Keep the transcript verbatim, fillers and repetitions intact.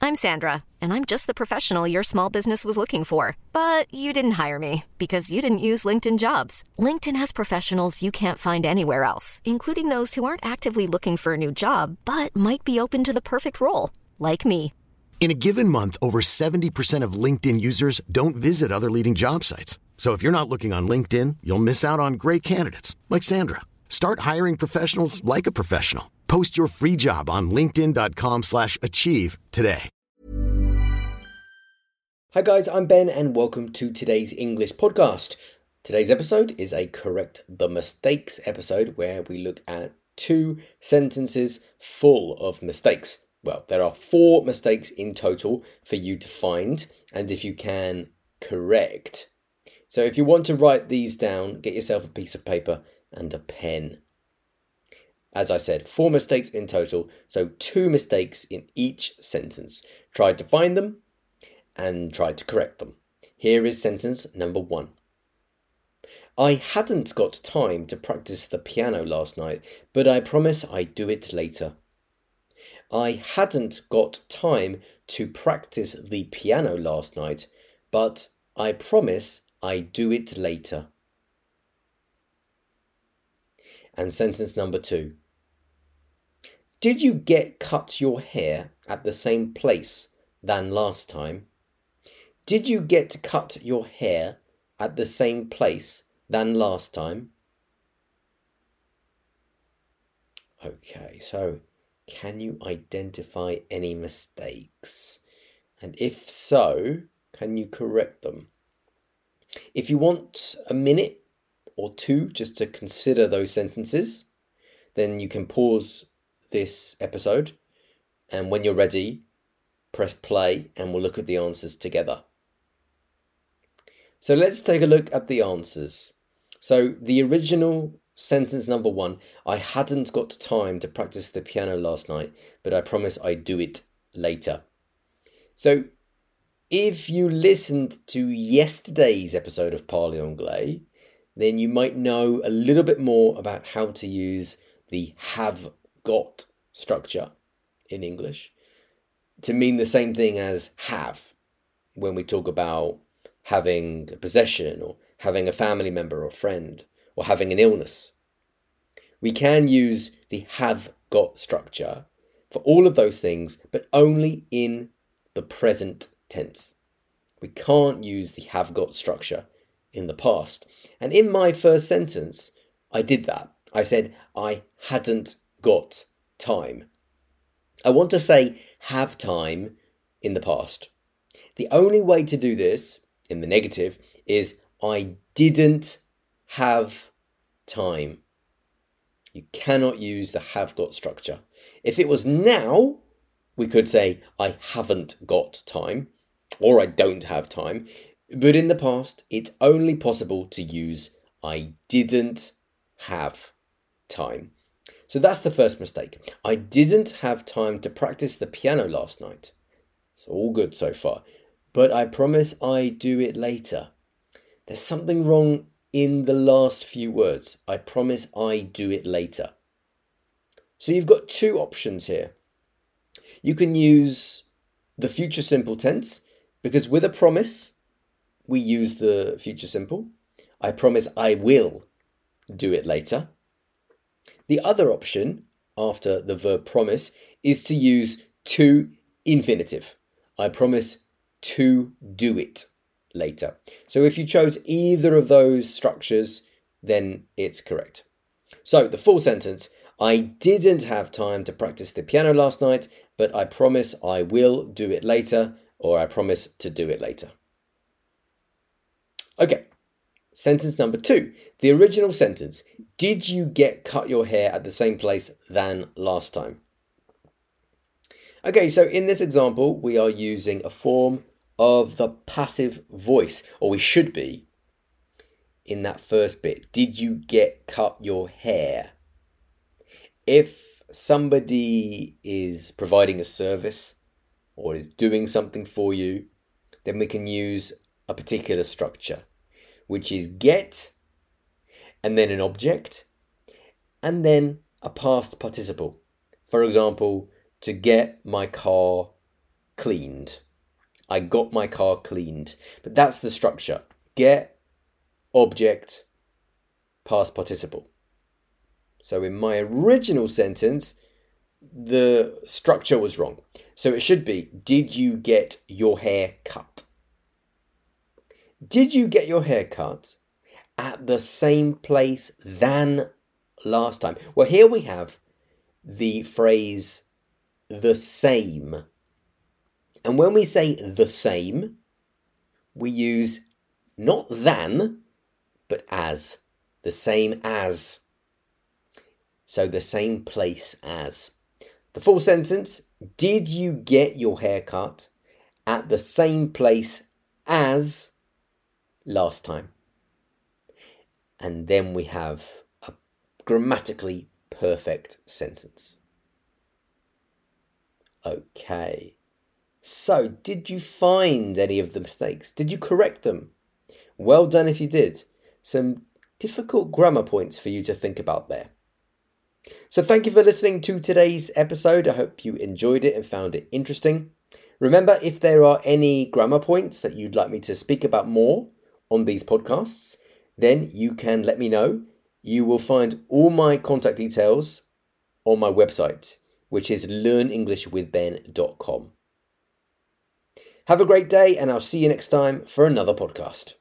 I'm Sandra, and I'm just the professional your small business was looking for. But you didn't hire me because you didn't use LinkedIn Jobs. LinkedIn has professionals you can't find anywhere else, including those who aren't actively looking for a new job, but might be open to the perfect role, like me. In a given month, over seventy percent of LinkedIn users don't visit other leading job sites. So if you're not looking on LinkedIn, you'll miss out on great candidates like Sandra. Start hiring professionals like a professional. Post your free job on linkedin.com slash achieve today. Hi guys, I'm Ben and welcome to today's English podcast. Today's episode is a Correct the Mistakes episode where we look at two sentences full of mistakes. Well, there are four mistakes in total for you to find, and if you can, correct. So if you want to write these down, get yourself a piece of paper and a pen. As I said, four mistakes in total, so two mistakes in each sentence. Try to find them and try to correct them. Here is sentence number one. I hadn't got time to practice the piano last night, but I promise I'd do it later. I hadn't got time to practice the piano last night, but I promise I'd do it later. And sentence number two. Did you get cut your hair at the same place than last time? Did you get cut your hair at the same place than last time? Okay, so can you identify any mistakes? And if so, can you correct them? If you want a minute or two just to consider those sentences, then you can pause this episode, and when you're ready, press play and we'll look at the answers together. So let's take a look at the answers. So the original sentence number one, I hadn't got time to practice the piano last night, but I promise I'd do it later. So if you listened to yesterday's episode of Parlez Anglais, then you might know a little bit more about how to use the have got structure in English to mean the same thing as have when we talk about having a possession or having a family member or friend or having an illness. We can use the have got structure for all of those things, but only in the present tense. We can't use the have got structure in the past. And in my first sentence, I did that. I said, I hadn't got time. I want to say have time in the past. The only way to do this in the negative is I didn't have time. You cannot use the have got structure. If it was now, we could say I haven't got time or I don't have time. But in the past, it's only possible to use I didn't have time. So that's the first mistake. I didn't have time to practice the piano last night. It's all good so far. But I promise I do it later. There's something wrong in the last few words. I promise I do it later. So you've got two options here. You can use the future simple tense, because with a promise, we use the future simple. I promise I will do it later. The other option, after the verb promise, is to use to infinitive. I promise to do it later. So if you chose either of those structures, then it's correct. So the full sentence, I didn't have time to practice the piano last night, but I promise I will do it later, or I promise to do it later. Okay, sentence number two. The original sentence, did you get cut your hair at the same place than last time? Okay, so in this example, we are using a form of the passive voice, or we should be in that first bit. Did you get cut your hair? If somebody is providing a service or is doing something for you, then we can use a particular structure, which is get, and then an object, and then a past participle. For example, to get my car cleaned. I got my car cleaned. But that's the structure. Get, object, past participle. So in my original sentence, the structure was wrong. So it should be, did you get your hair cut? Did you get your hair cut at the same place than last time? Well, here we have the phrase the same. And when we say the same, we use not than, but as. The same as. So the same place as. The full sentence, did you get your hair cut at the same place as last time? And then we have a grammatically perfect sentence. Okay. So, did you find any of the mistakes? Did you correct them? Well done if you did. Some difficult grammar points for you to think about there. So thank you for listening to today's episode. I hope you enjoyed it and found it interesting. Remember, if there are any grammar points that you'd like me to speak about more on these podcasts, then you can let me know. You will find all my contact details on my website, which is learn english with ben dot com. Have a great day, and I'll see you next time for another podcast.